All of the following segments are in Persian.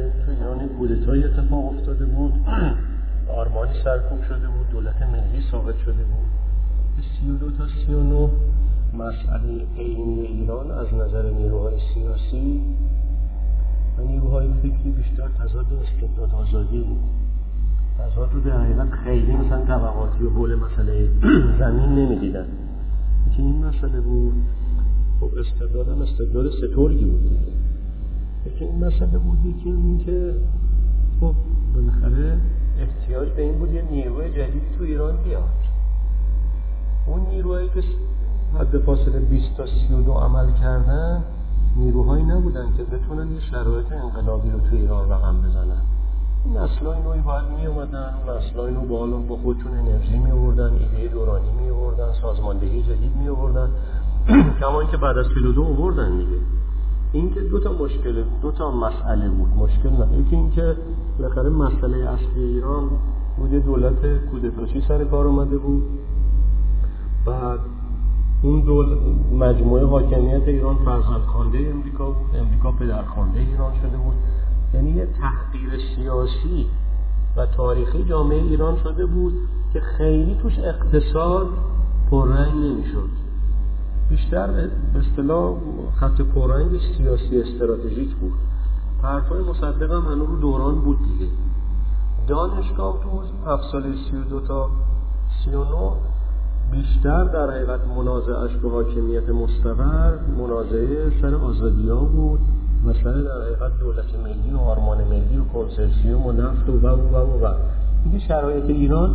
تو ایران کودتای اتفاق افتاده بود، آرمانی سرکوب شده بود، دولت ملی ساقط شده بود. 32 تا 39 مسئله عینی ایران از نظر نیروهای سیاسی و نیروهای فکری بیشتر تضاد استبداد آزادی بود. تضاد رو در حقیقت خیلی مثلا طبقاتی و حول مسئله زمین نمیدیدن. که این مسئله بود، خب استبداد هم استبداد سترگی بود دیگه. که این مسئله بود یکی این که خب بالاخره احتیاج به این بود یه نیروی جدید تو ایران بیاد. اون نیروهایی که حد فاصله 20 تا 32 عمل کردن نیروهایی نبودن که بتونن یه شرایط انقلابی رو تو ایران رقم بزنن. این نسل‌های نوعی باید می اومدن، اون نسل‌های نو با خودشون انرژی می آوردن، ایده دورانی می آوردن، سازماندهی جدید می آوردن، کما اینکه بعد از 42 آوردن دیگه. این که دو تا مسئله بود، مشکل نه. یکی این که بالاخره مسئله اصلی ایران بود دولت کودتایی سر کار اومده بود. بعد اون مجموعه حاکمیت ایران فرزندخوانده امریکا بود، امریکا پدرخوانده ایران شده بود. یعنی یه تحقیر سیاسی و تاریخی جامعه ایران شده بود که خیلی توش اقتصاد پررنگ نمیشد. بیشتر به اصطلاح خط پررنگ سیاسی استراتژیک بود. حرفای مصدق هم هنوز رو دوران بود دیگه. دانشگاه تو 7 سال 32 تا 39 بیشتر در حقیقت منازعش به حاکمیت مستقر منازعه سر آزادی‌ها بود، مثلا در حقیقت دولت ملی و آرمان ملی و کنسرسیوم و نفت و دیگه. شرایط ایران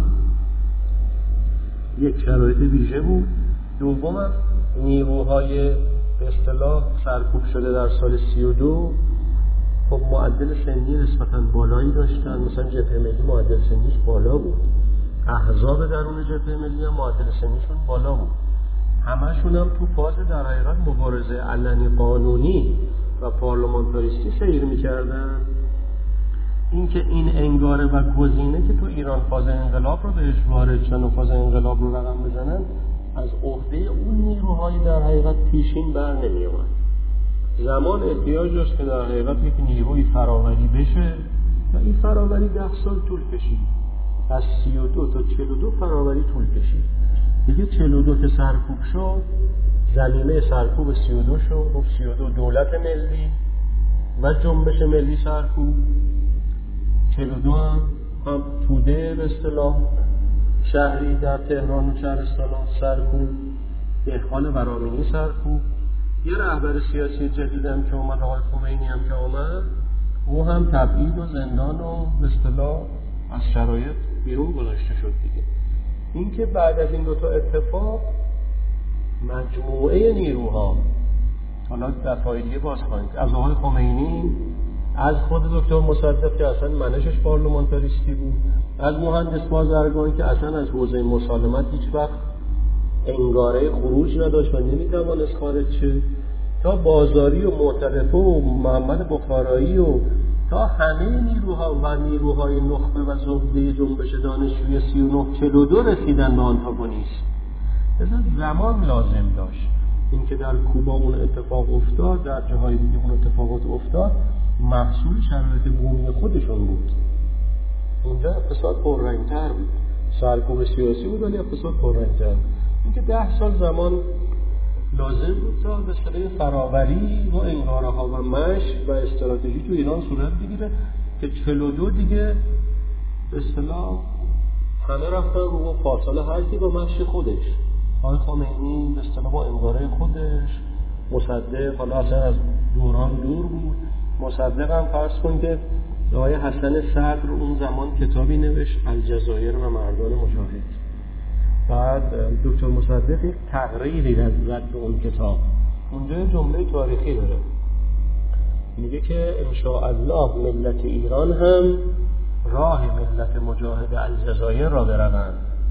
یک شرایط ویژه بود. دوم هم نیروهای به اصطلاح سرکوب شده در سال 32 خب معدل سنی نسبتاً بالایی داشتن. مثلا جبهه ملی معدل سنیش بالا بود، احزاب درون جبهه ملی هم معدل سنیشون بالا بود. همشون هم تو فاز در حقیقت مبارزه علنی قانونی و پارلمانتاریستی سیر می‌کردن. این که این انگاره و گزینه که تو ایران فاز انقلاب رو بهش وارد شدن و فاز انقلاب رو رقم بزنن از عهده اون نیروهای در حقیقت پیشین بر نمی‌آمد. زمان احتیاج داشت که در حقیقت یک نیروی فراوری بشه و این فراوری 10 سال طول کشید. از 32 تا 42 فراوری طول کشید. دیگه 42 که سرکوب شد، زمینه سرکوب 32 شد. خب 32 دولت ملی و جنبش ملی سرکوب، 42 هم توده به اصطلاح شهری در تهران و شهرستان سرکوب، دهقان ورامینی سرکوب. یه رهبر سیاسی جدید هم که اومد، آقای خمینی هم که اومد، او هم تبعید و زندان و به اصطلاح از شرایط بیرون گذاشته شد دیگه. این که بعد از این دوتا اتفاق مجموعه نیروها، حالا دفاعیه باز خواهیم از آقای خمینی، از خود دکتر مصدق که اصلا منشش پارلمانتاریستی بود، از مهندس بازرگان که اصلا از حوزه مسالمت هیچ وقت انگاره خروج نداشت و نمیتوانست خارج شه، تا بازاری و معترفه و محمد بخارایی و تا همه نیروها و نیروهای نخبه و زبده جنبش دانشجوی 39-42 رسیدن به آنتاگونیسم. مثلا زمان لازم داشت. این که در کوبا اون اتفاق افتاد، در جاهای دیگه اون اتفاقات افتاد، محصول شرایط بومی خودشون بود. اونجا اقتصاد پررنگ‌تر بود، سرکوب سیاسی بود ولی اقتصاد پررنگ‌تر بود. این که 10 سال زمان لازم بود تا به اصطلاح فراوری و انگاره ها و مشق و استراتژی تو ایران صورت بگیره که 42 دیگه به اصطلاح همه رفتن رو فاصله هر کی با مشق خودش. آقای خمینی به اصطلاح با انگاره خودش، مصدق حالا اصلا از دوران دور بود. مصدق هم فرض کن که آقای حسن صدر اون زمان کتابی نوشت الجزایر و مردان مجاهد. بعد دکتر مصدق یک تقریری زد به اون کتاب. اونجا جمله تاریخی داره، میگه که انشاءالله ملت ایران هم راه ملت مجاهد الجزایر را بروند.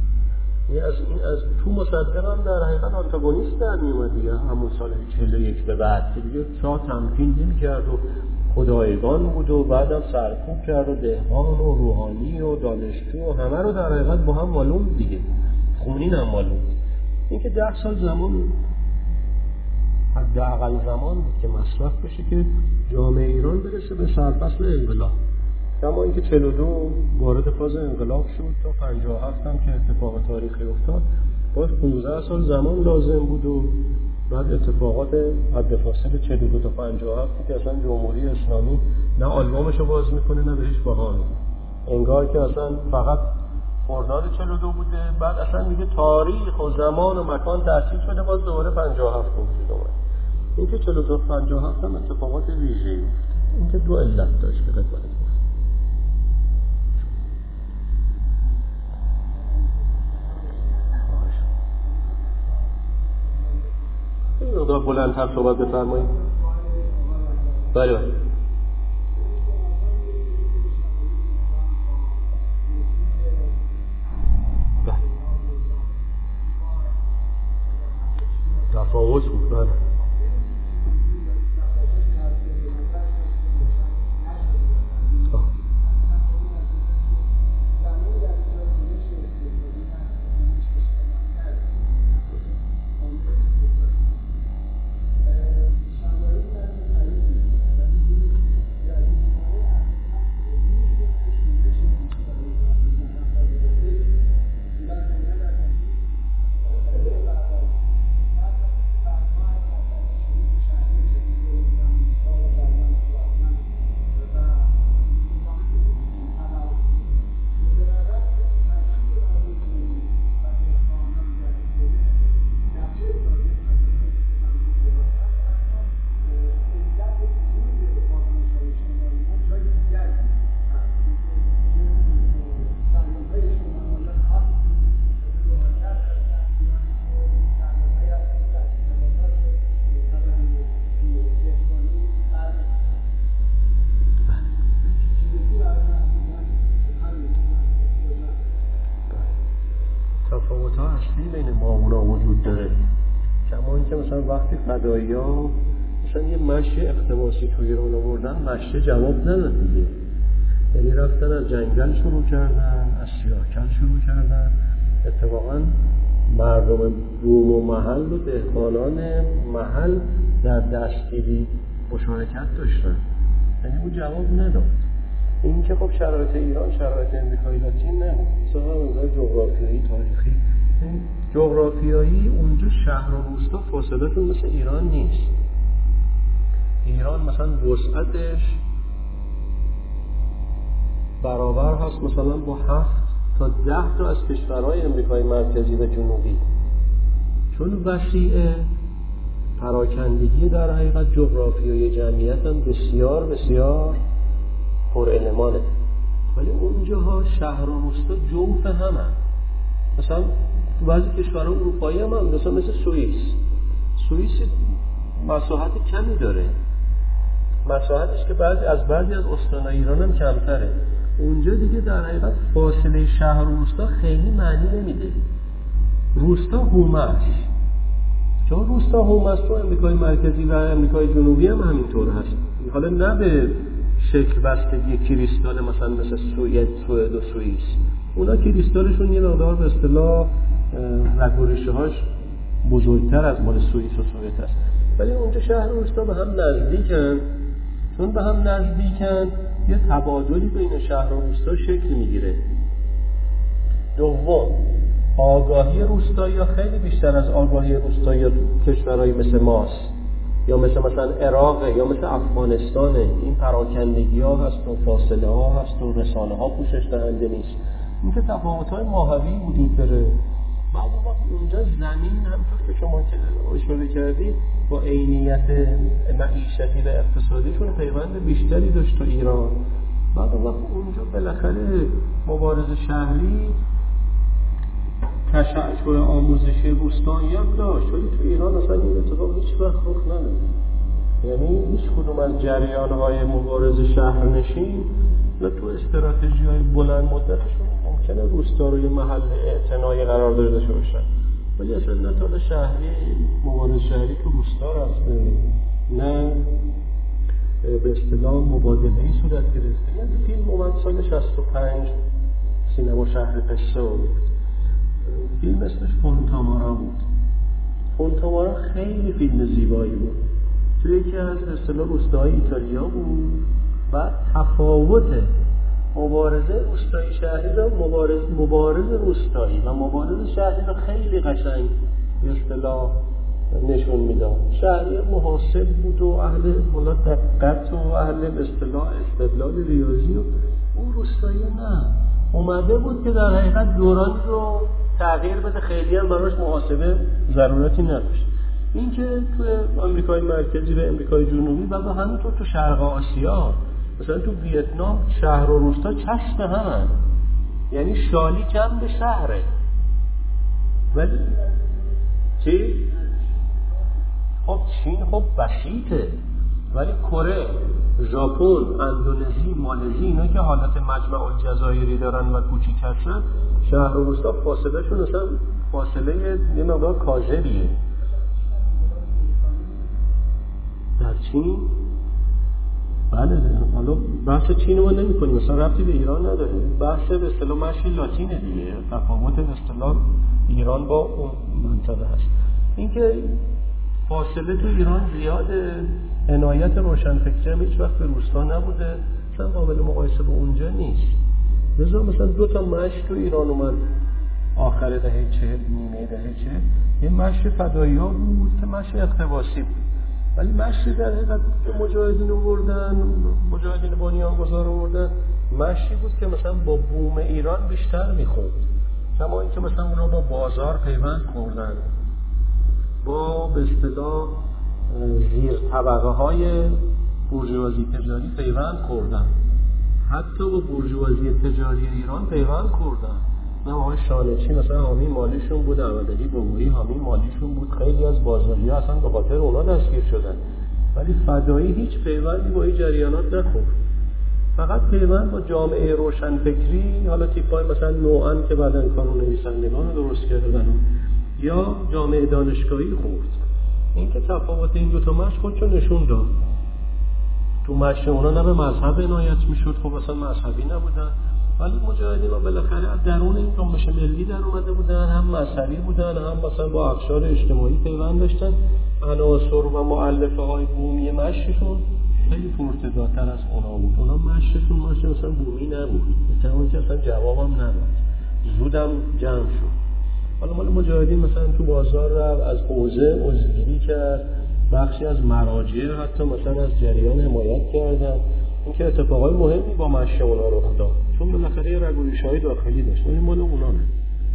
از تو مصدق هم در حقیقت آنتاگونیست در میومد دیگه. همون سال 41 به بعد که دیگه شاه تمکین نمی‌کرد و خدایگان بود و بعدم سرکوب کرد و دهقان و روحانی و دانشجو و همه رو در حقیقت با هم معلوم دیگه، خونین هم معلوم. این که 10 سال زمان حداقل زمان بود که مصرف بشه که جامعه ایران برسه به سرفصل انقلاب. کما اینکه 42 وارد فاز انقلاب شد تا 57 هم که اتفاق تاریخی افتاد، باز 15 سال زمان لازم بود و بعد اتفاقات حد فاصل 42 تا 57 که اصلا جمهوری اسلامی نه آلبومشو باز میکنه نه بهش بهانه، انگار که اصلا فقط خرداد 42 بوده، بعد اصلا دیگه تاریخ و زمان و مکان تأسیس شده، باز دوباره 57 وجود اومد. این که 42 تا 57 هم اتفاقات ویژه‌ای بود. این که دو علت داشت که خدمت گفت. این مقدار بلندتر صحبت بفرمایید. بله بله. تفاوت بود. بله. تفاوت‌ها اصلی بین ما و اونا وجود داره. کما اینکه مثلا وقتی فدایی‌ها مثلا یه مشی اقتباسی توی ایران آوردن، مشه جواب نداد دیگه. یعنی رفتن از جنگل شروع کردن، از سیاه‌کل شروع کردن. اتفاقاً مردم روم و محل و دهقانان محل در دستگیری مشارکت داشتن، یعنی اون جواب نداد. این که خب شرایط ایران شرایط امریکایی لاتین نه، مثلا نظر جغرافیایی تاریخی، جغرافیایی اونجا شهر و روستا فاصله‌شون مثل ایران نیست. ایران مثلا وسعتش برابر هست مثلا با 7 تا 10 تا از کشورهای امریکای مرکزی و جنوبی. چون وسیعه، پراکندگی در حقیقت جغرافیایی جمعیت هم بسیار بسیار پر المانه. ولی اونجاها شهر و روستا جوف همه. مثلا تو بعضی کشورهای اروپایی هم مثل سوئیس مساحت کمی داره، مساحتش که بعضی از استانهای ایران هم کمتره. اونجا دیگه در حقیقت فاصله شهر و روستا خیلی معنی نمیده. روستا هومه است، چون روستا هومه است تو امریکای مرکزی و امریکای جنوبی هم همینطور هست. حالا نه به شکل بستگی کریستال مثلا مثل سوئد و سوئیس، اونا کریستالشون یه مقدار به اصطلاح رگ و ریشه هاش بزرگتر از مال سوئیس و سوئد است. ولی اونجا شهر و روستا به هم نزدیکن. چون به هم نزدیکن یه تبادلی بین شهر و روستا شکل میگیره. دوم، آگاهی روستایی خیلی بیشتر از آگاهی روستایی کشورهای مثل ماست یا مثلا عراق یا مثل افغانستانه. این پراکندگی ها هست و فاصله ها هست و رسانه ها پوشش دهنده نیست. این که تفاوت های ماهوی وجود داره. بعد اونجا زمین همطور که شما اشاره کردید با عینیت معیشتی و اقتصادیشون پیوند بیشتری داشت تا ایران. بعد اونجا بالاخره مبارزه شهری تشعشع آموزشی روستایی هم داشت، ولی تو ایران اصلا این اتفاق هیچ وقت رخ نداد. یعنی هیچ کدوم از جریان‌های مبارزه شهرنشین نه تو استراتژی‌های بلند مدتشون ممکنه روستا رو یه محل اعتنایی قرار داده باشن، ولی اصلا نه تا شهری مبارزه شهری تو روستا رفته، نه به اصطلاح مبادله‌ای صورت گرفته. یعنی فیلم اومد سال 65 سینما شهر قصه بود. فیلم اسمش فونتامارا بود. فونتامارا خیلی فیلم زیبایی بود، توی یکی از اصطلاح روستاهای ایتالیا بود. بعد تفاوت مبارزه روستایی شهری رو مبارزه روستایی و مبارزه شهری رو خیلی قشنگ به اصطلاح نشون میداد. شهری محاسب بود و اهل دقت و اهل به اصطلاح استدلال ریاضی، و اون روستایی نه، اومده بود که در حقیقت دورانی رو تغییر بده، خیلی هم براش محاسبه ضرورتی نداشت. این که تو آمریکای مرکزی و آمریکای جنوبی و همینطور تو شرق آسیا، مثلا تو ویتنام شهر و روستا چسب همن، یعنی شالی کم به شهره. ولی چی؟ خب چین خب بسیطه، ولی کره، ژاپن، اندونزی، مالزی، اینا که حالت مجمع الجزایری دارن و کوچیک هستن، شهر و روستا فاصله شون اصلا فاصله یه مقدار کاژریه. در چین بله، حالا بحث چین رو ما نمی کنیم، مثلا ربطی به ایران نداره، بحث به اصطلاح مشی لاتینه دیگه، تفاوت به اصطلاح ایران با اون منطقه هست. اینکه فاصله تو ایران زیاده، عنایت روشنفکری هم هیچ وقت به روستا نبوده، مثلا قابل مقایسه با اونجا نیست. لذا مثلا 2 تا مشی تو ایران اومد آخر دهه 40 نیمه دهه 40، یه مشی فدایی‌ها بود که مشی اقتباسی بود، ولی مشی در حقیقت که مجاهدین آوردن، مجاهدین بنیانگذار آوردن، مشی بود که مثلا با بوم ایران بیشتر میخورد، کما اینکه مثلا اونا با بازار پیوند خوردن، با به اصطلاح زیر طبقه های بورژوازی تجاری پیوند خوردن، حتی با بورژوازی تجاری ایران پیوند خوردن. نه آقای شانچی مثلا حامی مالیشون بود، احمدعلی بابایی حامی مالیشون بود، خیلی از بازاری‌ها اصلا به خاطر اونا دستگیر شدن، ولی فدایی هیچ پیوندی با این جریانات نخورد، فقط پیوند با جامعه روشنفکری، حالا تیپ‌های مثلا نوعاً که بعداً کانون نویسندگان رو درست کردن، یا جامعه دانشگاهی خورد. این که تفاوت این 2 تا مشت خودشو نشون داد. تو مشت اونا نه به مذهب عنایت میشد، خب اصلا مذهبی نبودن، ولی مجاهدین ها بالاخره از درون این جنبش ملی در اومده بودن، هم مذهبی بودن، هم مثلا با اقشار اجتماعی پیوند داشتن. عناصر و مؤلفه های بومی مشتشون خیلی پرتداتر از اونا بود. اونا مشتشون مشت مثلا بومی نبود، مثلا که اصلا جوابم نداد، زودم جمع شد. حالا مال مجاهدین مثلا تو بازار رفت، از حوزه عضوگیری کرد، بخشی از مراجع حتی مثلا از جریان حمایت کردن. این که اتفاقای مهمی با مشی اونا رخ داد، چون بالاخره یه رگوریش‌های داخلی داشت، ولی مال اونا نه.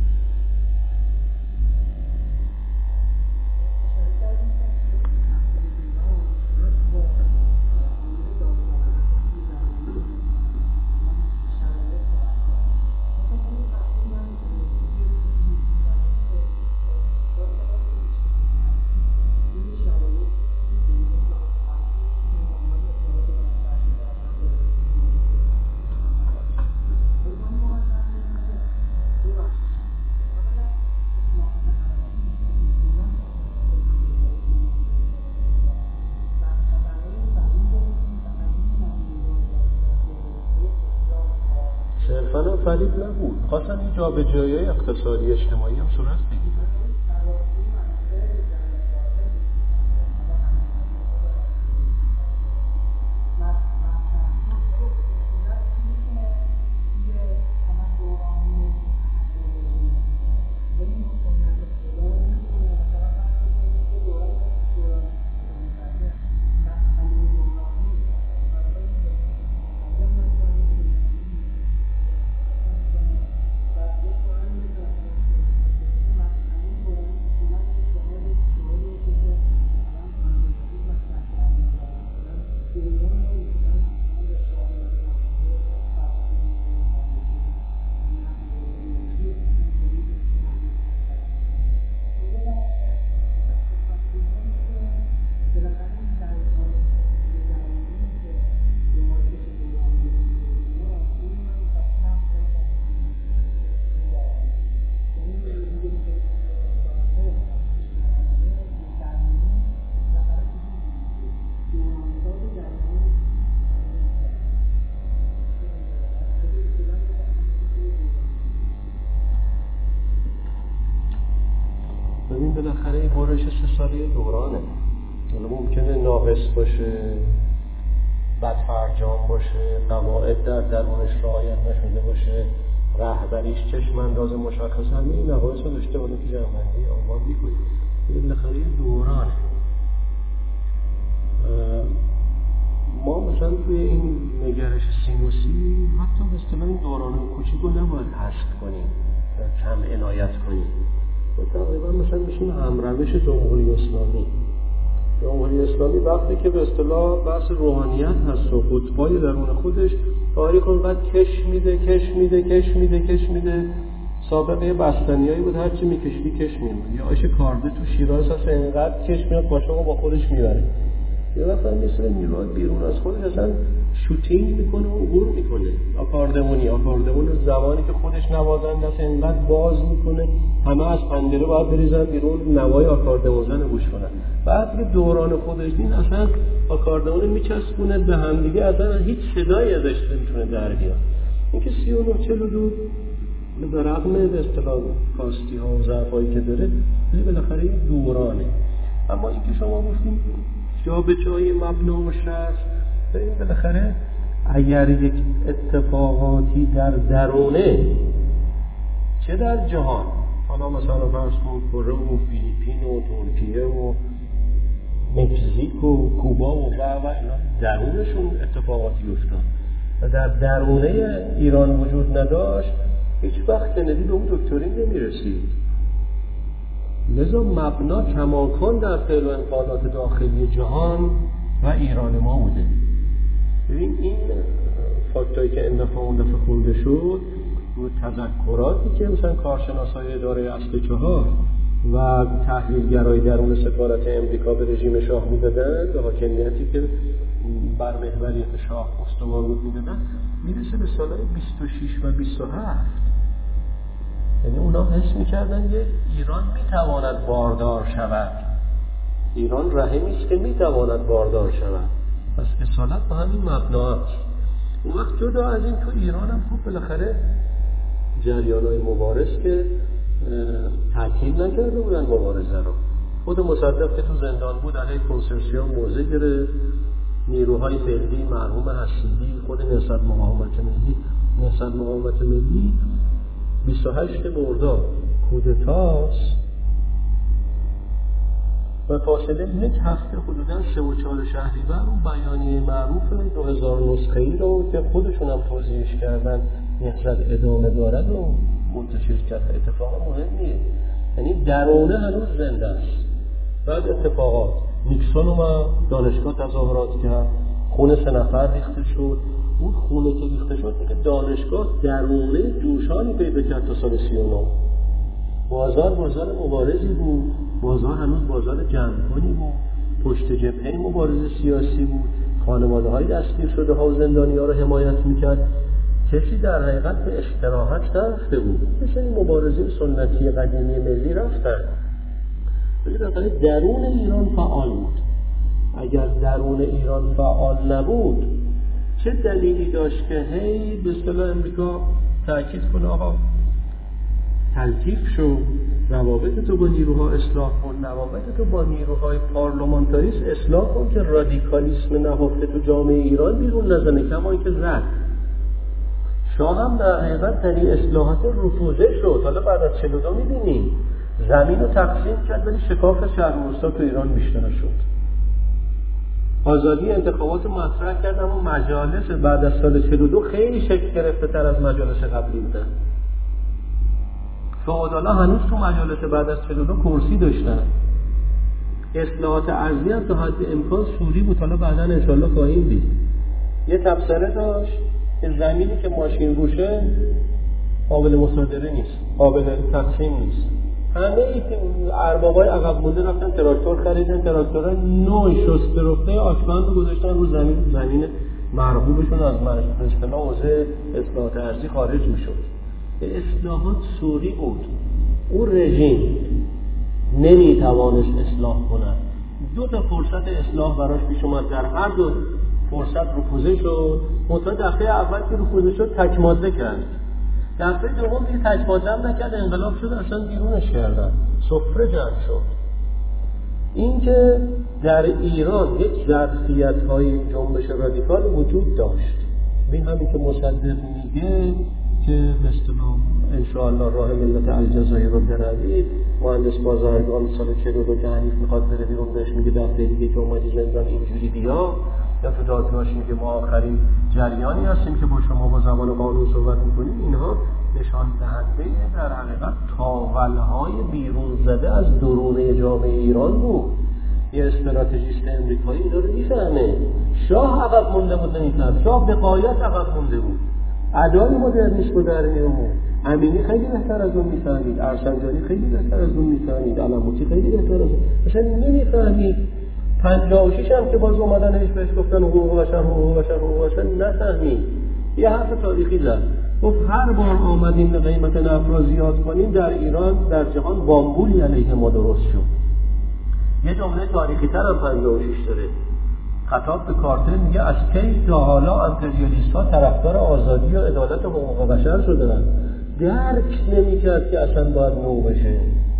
صرفاً فرید نبود، خواستن این جابجایی اقتصادی اجتماعی هم صورت بگیره. نمایش 3 ساله دورانه. ممکنه ناقص باشه، بدفرجام باشه، قواعد در درونش رعایت نشده باشه، رهبریش چشم انداز مشخص، همه این نقایص رو داشته باشه که جمع‌بندی آمار می‌کنه. این بالاخره دورانه. ما مثلا توی این نگرش سینوسی حتی به اصطلاح این دوران کوچیک رو نباید حذف کنیم، کم عنایت کنیم. تقریبا مثلا میشیم همروش جمهوری اسلامی. جمهوری اسلامی وقتی که به اصطلاح بحث روحانیت هست و خطبای درون خودش تاریخ اونقدر کش میده سابقه بستنیایی بود، هرچی میکشی کش میمون. یا آش کارده تو شیراز هست اینقدر کش میاد قاشقو با خودش میبره. یه وقتا مثل نیروهای بیرون از خودش اصلا شوتینگ میکنه و عبور میکنه. آکاردمون زمانی که خودش نوازنده است اینقدر باز میکنه همه از پنجره باید بریزن بیرون نوای آکاردمون زن گوش کنن. بعد که دوران خودش دین اصلا آکاردمون میچسبونه به هم دیگه، اصلا هیچ صدایی ازش نمیتونه در بیاد. اینکه 39-42 به رغم به اصطلاح کاستی ها و ضعفایی که داره ولی بالاخره این دورانه. اما اینکه شما گفتیم جا به جای مبنا و شرط، ببین بالاخره اگر یک اتفاقاتی در درونه چه در جهان، حالا مثلا فرض کن کره و فیلیپین و ترکیه و مکزیک و کوبا و اینا درونشون اتفاقاتی افتاد و در درونه ایران وجود نداشت، هیچ وقت کندی به اون دکترین نمیرسید. لذا مبنا کماکان در فعل و انفعالات داخلی جهان و ایران ما بوده. ببین این فاکتایی که این دفعه اون دفعه خونده شد و تذکراتی که مثلا کارشناسای اداره اصل 4 و تحلیلگرای درون سفارت امریکا به رژیم شاه میدادن، به حاکمیتی که بر محوریت شاه استوار بود میدادن، میرسه به سالهای 26 و 27. یعنی اونا حس میکردن که ایران میتواند باردار شود، ایران رحمی است که میتواند باردار شود. پس اصالت با همین مبنا است. اون وقت جدا از این تو ایران هم خوب بالاخره جریان‌های مبارز که تعطیل نکرده بودن مبارزه رو. خود مصدق که تو زندان بود علیه کنسرسیون موضع گرفت، نیروهای ملی مرحوم حسیدی، خود نهضت مقاومت ملی 28 مرداد کودتاست و فاصله 1 هفته حدوداً 3 و 4 شهریور اون بیانیه معروف 2000 نسخه‌ای رو که خودشون هم توضیحش کردن نهضت ادامه دارد رو منتشر کرد. اتفاق مهمیه، یعنی درونه هنوز زنده است. بعد اتفاقات نیکسون اومد دانشگاه تظاهرات کرد، خون 3 نفر ریخته شد. اون خونه که ریخته شد که دانشگاه درونه جوشانی پیدا کرد تا سال 39. بازار مبارزی بود، بازار هنوز بازار جمع‌کنی بود، پشت جبهه مبارزه سیاسی بود، خانواده‌های دستگیر شده ها و زندانی‌ها رو حمایت می‌کرد. کسی در حقیقت به استراحت نرفته بود، مثل این مبارزین سنتی قدیمی ملی رفتن. ولی درون ایران فعال بود. اگر درون ایران فعال نبود چه دلیلی داشت که هی به اصطلاح امریکا تأکید کنه آقا تلطیف شو، روابط تو با نیروها اصلاح کن، روابط تو با نیروهای پارلمانتاریسم اصلاح کن که رادیکالیسم نهفته تو جامعه ایران بیرون نزنه. کما اینکه زد شاه هم در حقیقت در این اصلاحات رفوزه شد. حالا بعد از 42 می‌بینیم زمین رو تقسیم کرد ولی شکاف شهر و روستا تو ایران بیشتر شد. آزادی انتخابات مطرح کرد اما مجالس بعد از سال 42 خیلی شکل گرفته تر از مجالس قبلی بودن. فئودالا هنوز تو مجالس بعد از 42 کرسی داشتن. اصلاحات ارضی هم تا حد امکان سوری بود. حالا بعدا انشالله خواهیم دید. یه تبصره داشت که زمینی که ماشین روشه قابل مصادره نیست، قابل تقسیم نیست. همه اربابای عقب مونده رفتن تراکتور خریدن، تراکتورها نوع شسته رفته آکمند رو گذاشتن رو زمین مرغوبشون از اصطلاح حوزه اصلاحات ارضی خارج میشد. اصلاحات سوری بود. اون رژیم نمیتوانست اصلاح کنه. 2 تا فرصت اصلاح براش پیش اومد، در هر 2 فرصت رفوزه شد. منتها دفعه اول که رفوزه شد تک ماده کرد، دفعه دوم دیگه تک ماده هم نکرد، انقلاب شد اصلا بیرونش کردن، سفره جمع شد. این که در ایران یک ظرفیت‌های جنبش رادیکال وجود داشت. این همین که مصدق میگه که به اصطلاح انشاءالله راه ملت الجزایر رو بروید، مهندس بازرگان سال 42 که حنیف میخواد بره بیرون بهش میگه دفعه دیگه که اومدی زندان اینجوری بیا، یا تو دادگاهش میگه ما آخرین جریانی هستیم که با شما با زبان قانون صحبت میکنیم. اینها نشان دهنده در حقیقت تاولهای بیرون زده از درون جامعه ایران بود. یه استراتژیست امریکایی اینا رو میفهمه. شاه عقب مونده بود نمیفهم، شاه به غایت عقب مونده بود، ادای مدرنیسم رو در می‌آورد. امینی خیلی بهتر از اون میفهمید، ارسنجانی خیلی بهتر از اون میفهمید، علموتی خیلی بهتر از اون مثلا نمیفهمید. 56 هم که باز اومدن بهش گفتن حقوق بشر نفهمید. یه حرف تاریخی زد، گفت هر بار آمدیم به قیمت نفت را زیاد کنیم در ایران در جهان بامبولی علیه ما درست شد. یه جمله تاریخی تر هم 56 داره، خطاب به کارتر میگه از کی تا حالا امپریالیست ها طرفدار آزادی و عدالت و حقوق بشر شدن؟ درک نمیکرد که اصلا باید نو بشه.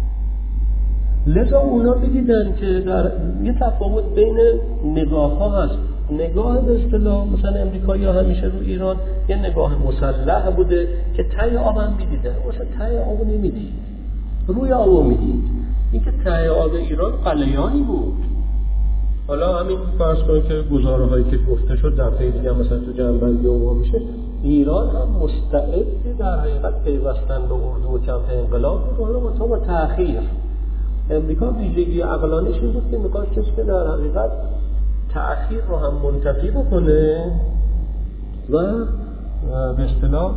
لذا اونا بدیدن که در یه تفاوت بین نگاه ها هست. نگاه به اصطلاح مثلا امریکایی ها همیشه رو ایران یه نگاه مسلح بوده که ته آب هم میدیدن، مثلا ته آب نمیدید، روی آب میدید. این که ته آب ایران قلیانی بود. حالا همین فرض کنید که گزاره هایی که گفته شد دفعه دیگه مثلا تو جنبندی اومد میشه، ایران هم مستعد در حقیقت پیوستن به اردو و کمپ انقلاب بود، حالا با تأخیر. امریکا ویژگی عقلانیش این بود که میخواست که در حقیقت تأخیر رو هم منتفی بکنه و به اصطلاح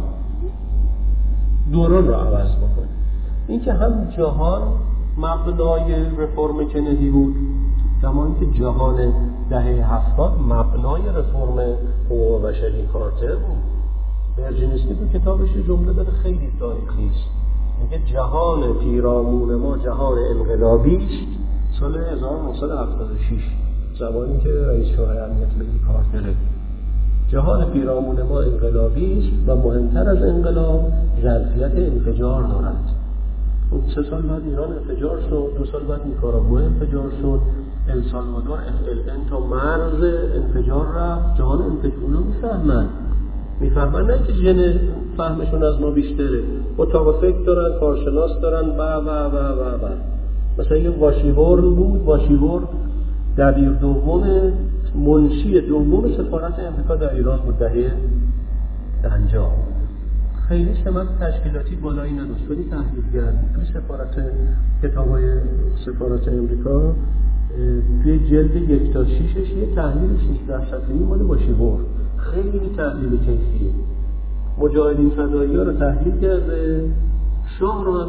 دوران رو عوض بکنه. این که هم جهان مبنای رفرم کندی بود، کما اینکه جهان دهه 70 مبنای رفرم حقوق بشری کارتر بود. برژینسکی تو کتابش یه جمله داره خیلی تاریخی است، میگه جهان پیرامون ما جهان انقلابی است. سال 1976 زمانی که رئیس شورای امنیت ملی کارتره، جهان پیرامون ما انقلابی است و مهمتر از انقلاب ظرفیت انفجار دارد. 3 سال بعد ایران انفجار شد، 2 سال بعد نیکاراگوئه انفجار شد، السالوادور FLN تا مرز انفجار رفت. جهان انفجار میفهمن نه که ژن فهمشون از ما بیشتره، اتاق فکر دارن، کارشناس دارن و مثلا یه واشیورن بود، واشیورن دبیر دوم منشی دوم سفارت امریکا در ایران بود دهه 50. خیلی سمت تشکیلاتی بالایی نداشت ولی تحلیلگر توی کتابای سفارت امریکا توی جلد 1 تا 6 یه تحلیل 13 صفحه‌ای مال واشیورن، خیلی تحلیل کیفیه. مجاهدین فدایی‌ها رو تحلیل کرده، شاه رو هم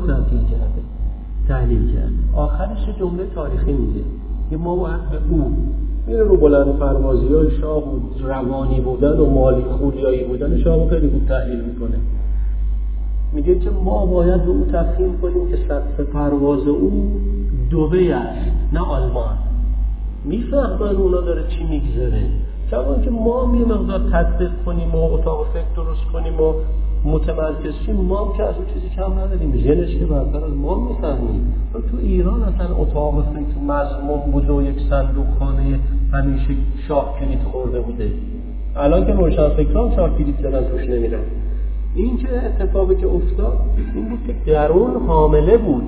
تحلیل کرده. آخرش جمله تاریخی میگه که ما باید به او میره رو بلند پروازی‌های شاه بود، روانی بودن و مالی خولیایی بودن شاه خیلی خوب تحلیل میکنه. میگه که ما باید به او تفهیم کنیم که سطح پرواز او دبی است نه آلمان. میفهمن اونا داره چی میگذره، چون که ما یه مقدار تطبیق کنیم و اتاق فکر درست کنیم و متمرکز شیم، ما هم که از اون چیزی کم نداریم، ژنش که برتر از ما میفهمیم. تو ایران اصلا اتاق فکر مضمون بوده و یک صندوق خانه همیشه شاه کلید خورده بوده. الان که روشن فکران شاه کلید زدن توش نمیرن. این که اتفاقی که افتاد این بود که درون حامله بود،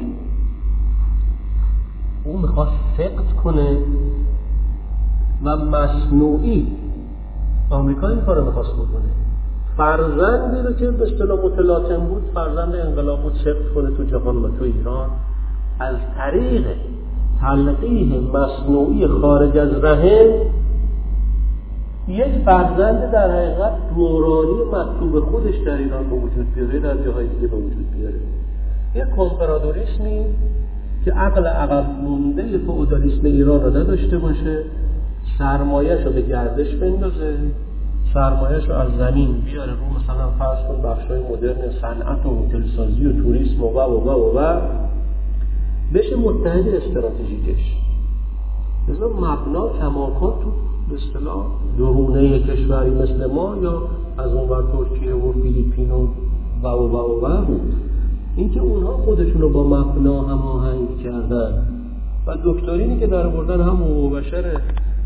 او میخواست سقط کنه و مصنوعی آمریکا این کار رو میخواست بکنه. فرزندی رو که به اصطلاح متلاطم بود، فرزند انقلاب بود، سقط کنه تو جهان و تو ایران از طریق تلقیح مصنوعی خارج از رحم یک فرزند در حقیقت دورانی مطلوب خودش در ایران به وجود بیاره، در جاهای دیگه به وجود بیاره. یک کمپراتوریسمی که عقب مونده فئودالیسم ایران رو نداشته باشه، سرمایه‌شو به گردش بندازه، سرمایه‌شو از زمین بیاره رو مثلا فرض کن بخشای مدرن صنعت و هتل‌سازی و توریسم و بشه متحد استراتژیکش. مثلا مبنا کماکان تو به اصطلاح درونه کشوری مثل ما یا از اونور ترکیه و فیلیپین و بود. اینکه اونها خودشونو با مبنا هماهنگ کردن و دکترینی که در آوردن هم حقوق بشر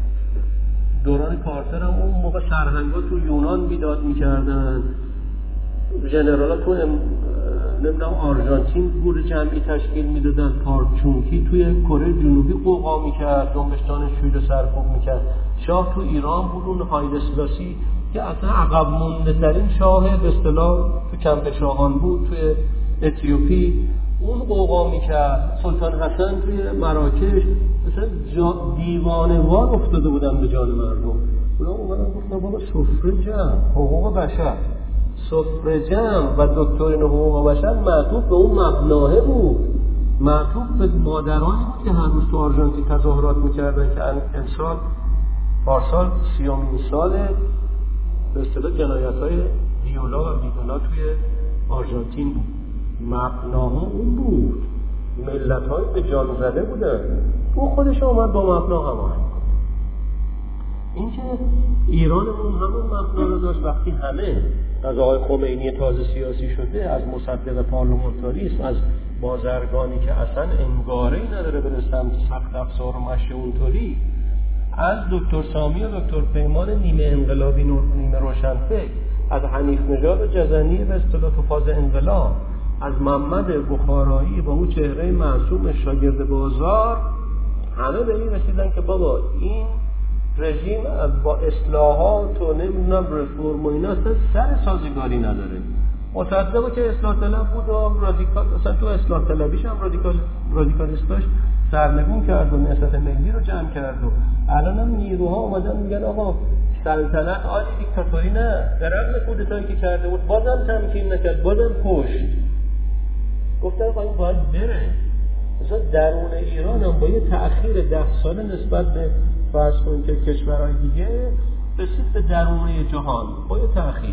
دوران کارتر هم اون موقع سرهنگا تو یونان بیداد میکردن، ژنرالا تو نمیدونم آرژانتین گروه جمعی تشکیل میدادن، پارک چونکی توی کره جنوبی قوقا میکرد، جنبش دانشجویی رو سرکوب میکرد. شاه تو ایران بود، اون هایله سلاسی که اصلا عقب مونده ترین شاه به اصطلاح تو کمپ شاهان بود، توی اتیوپی اون قوقا میکرد. سلطان حسن توی مراکش مثلا دیوانه وار افتاده بودن به جان مردم. اونا اومدن گفتن بابا سفره جمع حقوق بشر، سفره جمع و دکترین حقوق بشر معطوف به اون مبناه بود، معطوف به مادرانی بود که هر روز تو آرژانتین تظاهرات میکردن که امسال پارسال 30مین سال به اصطلاح جنایت‌های ویولا و ویگولا توی آرژانتین بود. مبناها اون بود، ملت‌های به جان زده بودن، اون خودش اومد با مبنا هماهنگ کنه. این که ایرانمون همون مبنا رو داشت. وقتی همه از آقای خمینی تازه سیاسی شده، از مصدق پارلمانتاریسم، از بازرگانی که اصلا انگاره‌ای نداره بره سمت سخت افزار و مشه اونطوری، از دکتر سامی و دکتر پیمان نیمه انقلابی نیمه روشنفکر، از حنیف نژاد جزنی به اصطلاح تو فاز انقلاب، از محمد بخارایی با اون چهره معصوم شاگرد بازار، همه به این رسیدن که بابا این رژیم با اصلاحات و نمیدونم رفرم و اینا اصلا سر سازگاری نداره. مصدق که اصلاح طلب بود و رادیکال، اصلا تو اصلاح طلبیش هم رادیکالیستاش سرنگون کرد و نهضت ملی رو جمع کرد. و الان هم نیروها اومدن میگن آقا سلطنت عالی، دیکتاتوری نه. در رغم کودتایی که کرده بود بازم تمکین نکرد، بازم کشت. گفتن آقا این باید بره. مثلا درون ایران هم با یه تأخیر 10 ساله نسبت به فرض کنید که کشورهای دیگه رسید به درونه جهان با یه تأخیر.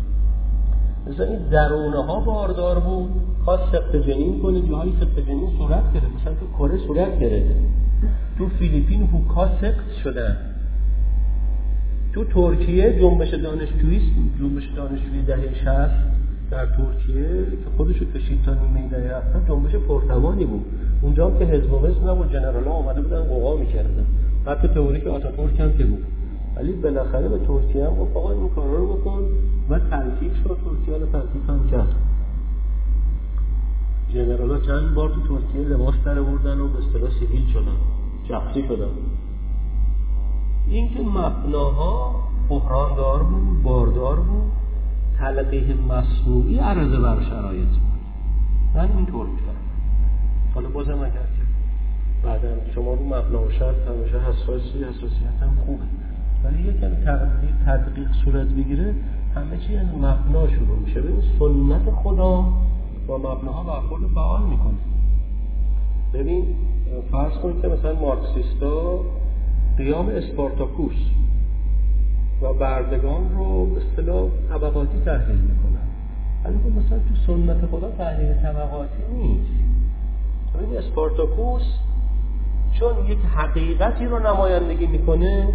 مثلا این درونه ها باردار بود، خواست سقط جنین کنه، جاهای سقط جنین صورت گرفت. مثلا تو کره صورت گرفت، تو فیلیپین هوکا سقط شدن، تو ترکیه جنبش دانشجویی دهه 60 در ترکیه که خودشو کشید تا نیمه دهه 70 جنبش پرتوانی بود. اونجا هم که حزب و وصل نبود، جنرالا اومده بودن قوقا میکردن، حتی تئوریک آتاتورک هم که بود. ولی بالاخره به ترکیه هم گفت آقا این کارا رو بکن و تلطیف شد. ترکیه رو تلطیف هم کرد. جنرالا چند بار تو ترکیه لباس در آوردن و به اصطلاح سیویل شدن، شخصی شدن. این که مبناها بحراندار بود، باردار بود، تلقیح مصنوعی عرضه بر شرایط بود. من اینطور می‌فهمم. حالا بازم اگر که بعدا شما رو مبنا و شرط همیشه حساسیت هم خوبه، ولی یکم تدقیق صورت بگیره همه چی از مبنا شروع میشه. ببین سنت خدا با مبناها برخورد فعال میکنه. ببین فرض کنید که مثلا مارکسیستا قیام اسپارتاکوس و بردگان رو به اصطلاح طبقاتی تحلیل میکنن، ولی مثلا تو سنت خدا تحلیل طبقاتی نیست. ببین اسپارتاکوس چون یک حقیقتی رو نمایندگی میکنه،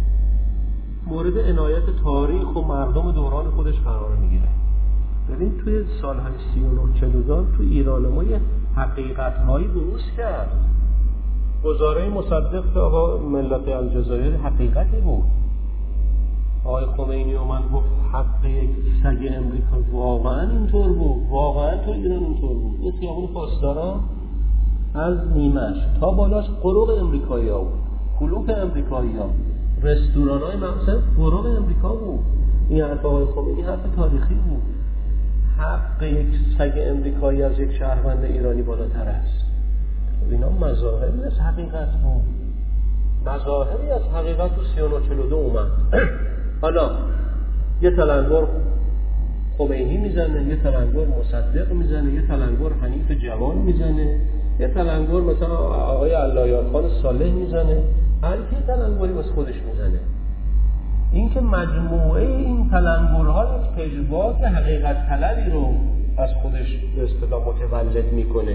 مورد عنایت تاریخ و مردم دوران خودش قرار میگیره. ببین توی سالهای 39-40 تو ایران ما یه حقیقت‌هایی بروز کرد. گزاره مصدق به آقا ملت الجزایر حقیقتی بود. آقای خمینی اومد گفت حق یک سگ امریکا، واقعا اینطور بود، واقعا تو ایران اینطور بود. این خیابون پاسداران از نیمش تا بالاش قروق امریکایی‌ها بود، کلوپ امریکایی‌ها، رستوران‌های مثلا قروق امریکا بود. این حرف آقای خمینی حرف تاریخی بود. حق یک سگ امریکایی از یک شهروند ایرانی بالاتر است. اینا مظاهری از حقیقت بود، مظاهری از حقیقت تو 39-42 اومد. حالا یه تلنگر خمینی میزنه، یه تلنگر مصدق میزنه، یه تلنگر حنیف جوان میزنه، یه تلنگر مثلا آقای علایارخان صالح میزنه، هر کی تلنگری واسه خودش میزنه. این که مجموعه این تلنگرها یک پژواک حقیقت طلبی رو از خودش به اصطلاح متولد میکنه.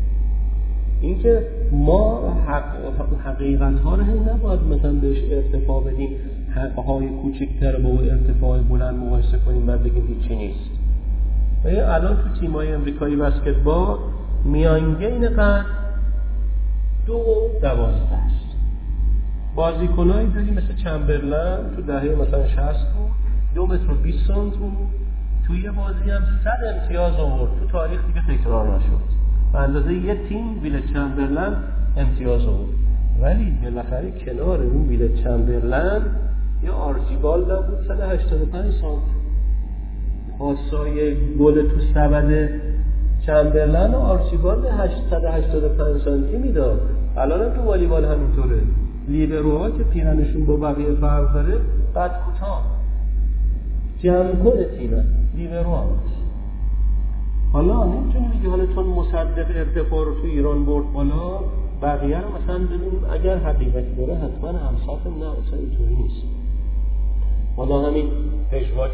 این که ما حقیقت‌ها رو هم نباید مثلا بهش ارتفاع بدیم، حقهای کوچکتر با ارتفاع بلند مقایسه کنیم بعد بگیم هیچی نیست. الان تو تیم‌های امریکایی بسکتبال میانگین قد 2-12 است. بازیکنایی داری مثل چمبرلن تو دهه مثلا 60 بود 2 متر و 20 سانت بود، توی بازی هم 100 امتیاز آورد، تو تاریخ دیگه تکرار نشد. به اندازه یه تیم ویل چمبرلن امتیاز آورد. ولی بالاخره کنار اون ویل چمبرلن یه آرچیبالد بود 185 سانت. پاسای گل تو سبد چمبرلن و آرچیبالد 885 سانتی میداد. الان هم تو والیبال همینطوره. لیبروها که پیرنشون با بقیه فرق داره قد کوتاه جمع کنه تیمه لیبروها. حالا نمیتونی بگی حالا چون مصدق ارتفاع رو تو ایران برد بالا بقیه رو مثلا ببینیم اگر حقیقتی داره حتما همسط نه، اصلا اینطوری نیست. حالا همین پژواک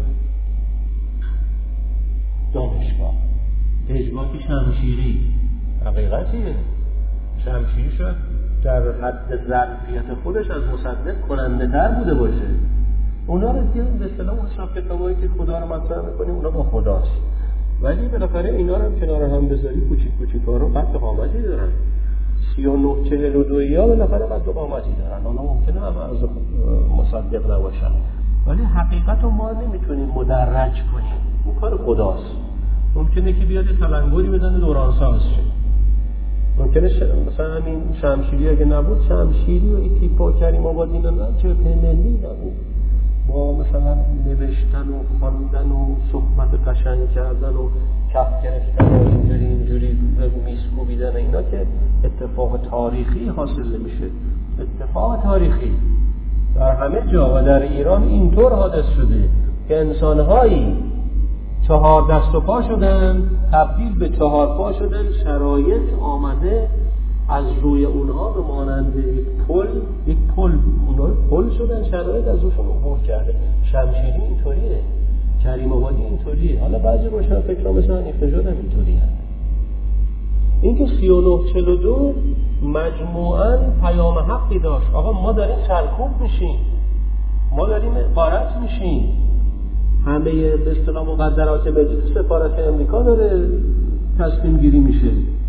دانشگاه، پژواک شمشیری، حقیقتیه شمشیری شد در حد ظرفیت خودش از مصدق کننده تر بوده باشه. اونا رو دیگه به اصطلاح اون شاکتابایی که خدا رو مطرح میکنیم اونا با خداست، ولی بالاخره اینا رو هم کنار هم بذاری کوچیک‌ها رو قد قامتی دارن. 39-42 ها بالاخره قد قامتی دارن. اونا ممکنه هم از مصدق نباشن، ولی حقیقت رو ما نمیتونیم مدرج کنیم، اون کار خداست. ممکنه که بیاد تلنگری بزنه دورانساز شه، ممکنه مثلا همین شمشیری اگه نبود، شمشیری و این تیپا کریم آبادی نه چه ملی نبود، با مثلا نوشتن و خواندن و صحبت قشنگ کردن و کف گرفتن و اینجوری میز کوبیدن اینا که اتفاق تاریخی حاصل نمیشه. اتفاق تاریخی در همه جا و در ایران اینطور حادث شده که انسانهایی 4 دست و پا شدن تبدیل به 4 پا شدن، شرایط آمده از روی اونها به مانند یک پل اونها پل شدن، شرایط از روشون عبور کرده. شمشیری اینطوریه، کریم آبادی اینطوریه، حالا بعضی روشن فکرها مثلا حنیف نژاد هم اینطوریه. این که 39-42 مجموعاً پیام حقی داشت. آقا ما داریم سرکوب میشیم، ما داریم غارت میشیم، همه به اصطلاح مقدرات ملی تو سفارت امریکا داره تصمیم گیری میشه.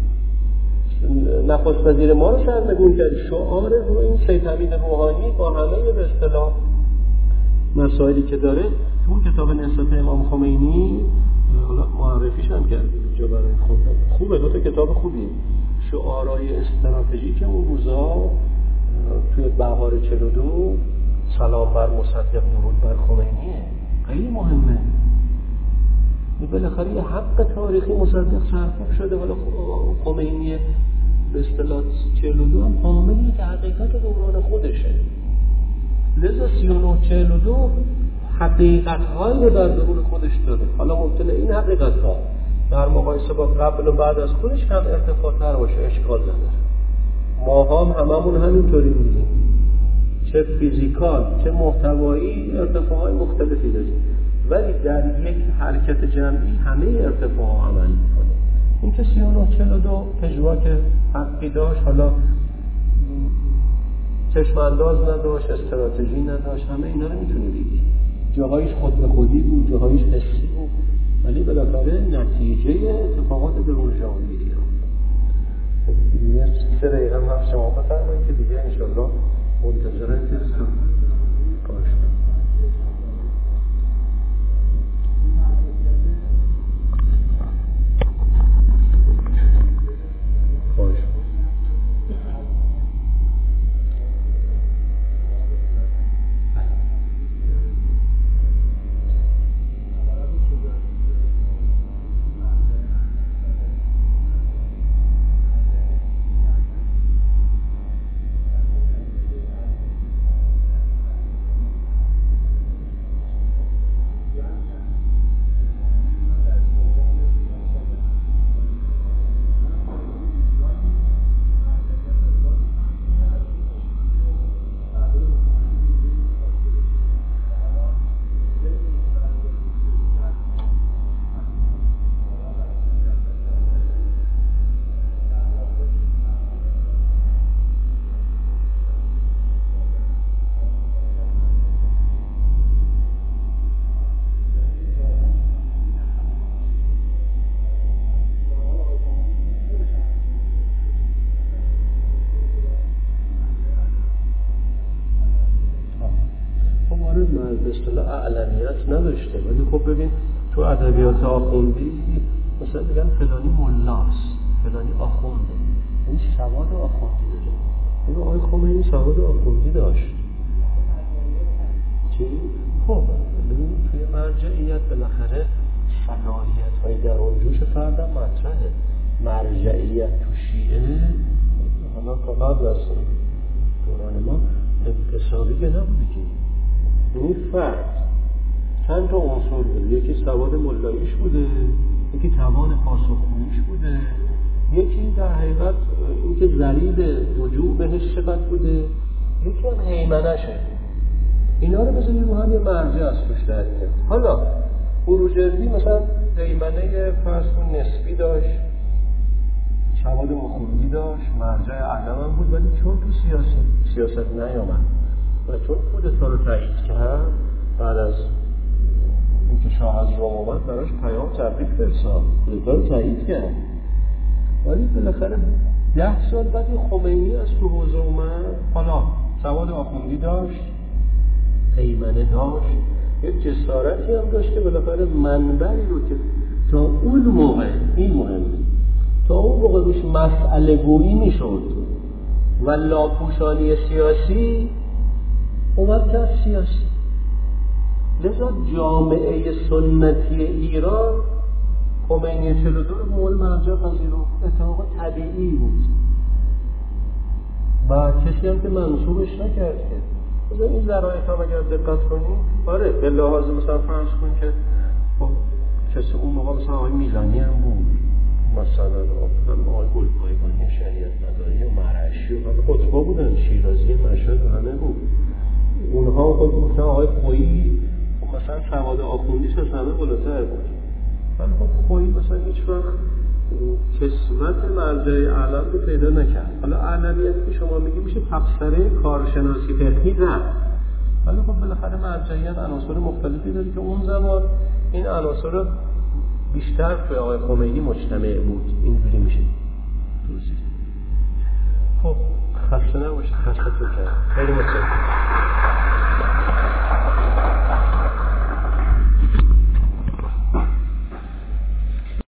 نخست وزیر ما رو سرنگون کرد. شعار رو این سید حمید روحانی با همه به اصطلاح مسائلی که داره تو اون کتاب نهضت امام خمینی حالا معرفیش هم کرد جا برای خوندن. خوبه، 2 تا کتاب خوبیه. شعارهای استراتژیک اون روزا توی بهار 42 سلام بر مصدق درود بر خمینیه، خیلی مهمه. بالاخره یه حق تاریخی مصدق سرکوب شده، ولی خمینی به اصطلاح 42 هم حامل یک حقیقت دوران خودشه. لذا 39-42 حقیقت‌هایی رو در درون خودش داره. حالا ممکنه این حقیقت‌ها در مقایسه با قبل و بعد از خودش کم ارتفاع‌تر باشه، اشکال نداره. ما هم هممون همینطوری می‌بینیم، چه فیزیکال چه محتوایی ارتفاع‌های مختلفی داریم، ولی در یک حرکت جمعی همه ارتفاع‌ها عمل می‌کنه. این که 39-42 پژواک حقی داشت، حالا چشم انداز نداشت، استراتژی نداشت، همه اینا رو میتونی بگی. جاهایش خود به خودی بود، جاهایش حسی بود، ولی بالاخره نتیجه اتفاقات درون جامعه دیگه. یه 3 دقیقه هم شما بفرمایید که دیگه انشالله منتظره هستم. باشه. علمیت نداشته. ولی خب ببین تو ادبیات آخوندی مثلا میگن فلانی ملاست، فلانی آخونده، این سواد آخوندی داره. این آقای خمینی سواد آخوندی داشت. چی؟ خب ببین توی مرجعیت بالاخره صلاحیت های درونجوش فردم مطرحه. مرجعیت تو شیعه حالا تا قبل از دوران ما انتصابی که نبوده که این فرد چند تا عنصر بود. یکی سواد ملاییش بوده، یکی توان پاسخگوییش بوده، یکی در حقیقت اینکه ضریب رجوع بهش چقدر بوده، یکی هم هیمنشه. اینا رو بذاریم رو هم یه مرجع از توش در میاد. حالا بروجردی مثلا هیمنه فرض کن نسبی داشت، سواد مخوندی داشت، مرجع اعلم هم بود، ولی چون تو سیاست نیامد و چون کودتا رو تایید کرد، بعد از اینکه شاه از روم اومد براش پیام تبریک فرستاد، کودتا رو تایید کرد، ولی بالاخره 10 سال بعد خمینی از تو حوزه اومد. حالا سواد آخوندی داشت، هیمنه داشت، یک جسارتی هم داشت که بالاخره منبعی رو که تا اون موقع این مهمه، تا اون موقع روش مسئله گویی میشد و لاپوشانی سیاسی اومد که سیاسی. لذا جامعه سنتی ایران خمینی 42 رو مول مرجع پذیرفت. اتفاق طبیعی بود و کسی هم که منصوبش نکرد که مثلا این ذرایط هم اگر دقت کنیم، آره به لحاظ مثلا فرض کن که خب کسی اون موقع مثلا آقای میلانی هم بود، مثلا هم آقای گلپایگانی شریعت مداری و مرعشی و همه خطبا بودن، شیرازی مشهد و همه بود. اونها خود مثلا آقای خویی مثلا سواد آخوندیش از همه بالاتر بود، ولی خب خویی مثلا هیچ وقت کسوت مرجع اعلم رو پیدا نکرد. حالا اعلمیت که شما میگی میشه تفسیره کارشناسی فقهی نه، ولی خب بالاخره مرجعیت عناصر مختلفی داره که اون زمان این عناصر بیشتر توی آقای خمینی مجتمع بود. اینجوری میشه توضیح. خب خسته نباشه، خسته تو کرد. خیلی متشکرم.